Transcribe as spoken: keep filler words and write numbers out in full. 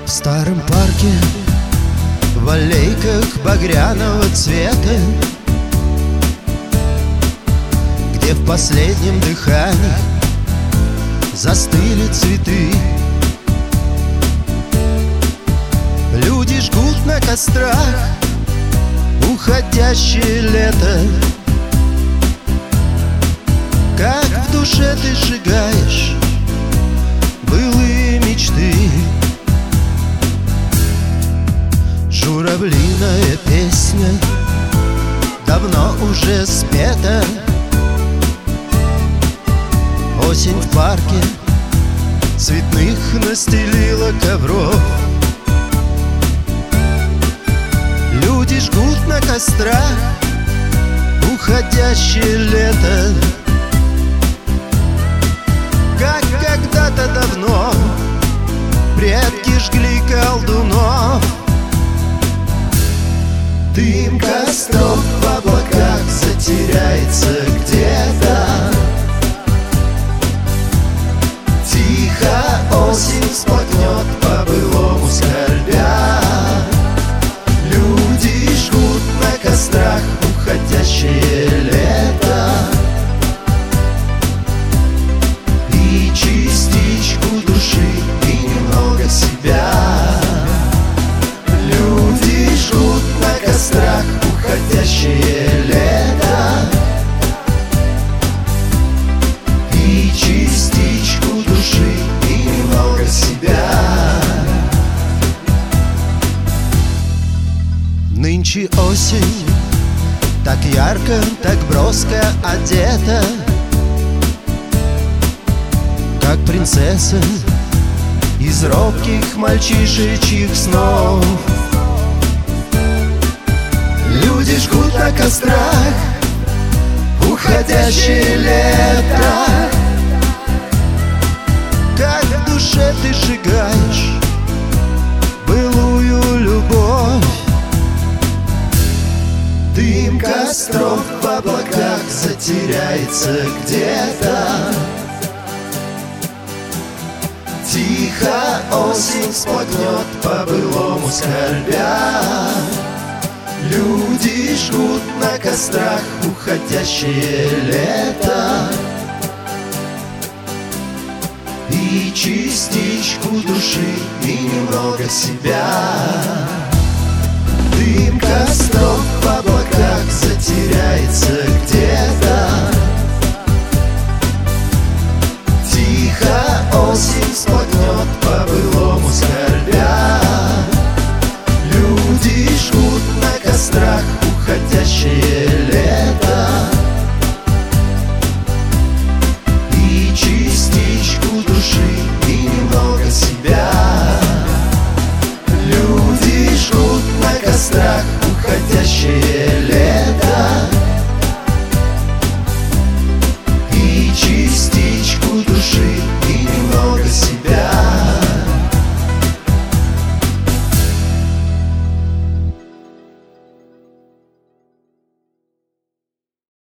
В старом парке, в аллейках багряного цвета, где в последнем дыхании застыли цветы, люди жгут на кострах уходящее лето. Как в душе ты сжигаешь былые мечты. Журавлиная песня давно уже спета. Осень в парке цветных настелила ковров. Люди жгут на кострах уходящее лето. Как когда-то давно предки жгли колдунов. Дым костров в облаках затеряется где-то. Тихо осень всплакнет, по-былому скорбя. Люди жгут на кострах уходящее лето. И частичку души, и немного себя. Люди жгут на кострах уходящее лето. И частичку души, и немного себя. Нынче осень так ярко, так броско одета, как принцесса из робких мальчишечьих снов. Люди жгут на кострах уходящее лето. Как в душе ты сжигаешь былую любовь. Дым костров в облаках затеряется где-то. Тихо осень всплакнет, по-былому скорбя. Люди жгут на кострах уходящее лето. И частичку души, и немного себя. Дым костров в облаках затеряется где-то. Тихо осень всплакнет, по-былому скорбя. Люди жгут на кострах уходящее лето. И частичку души, и немного себя. Люди жгут на кострах уходящее лето. И частичку души, и немного себя.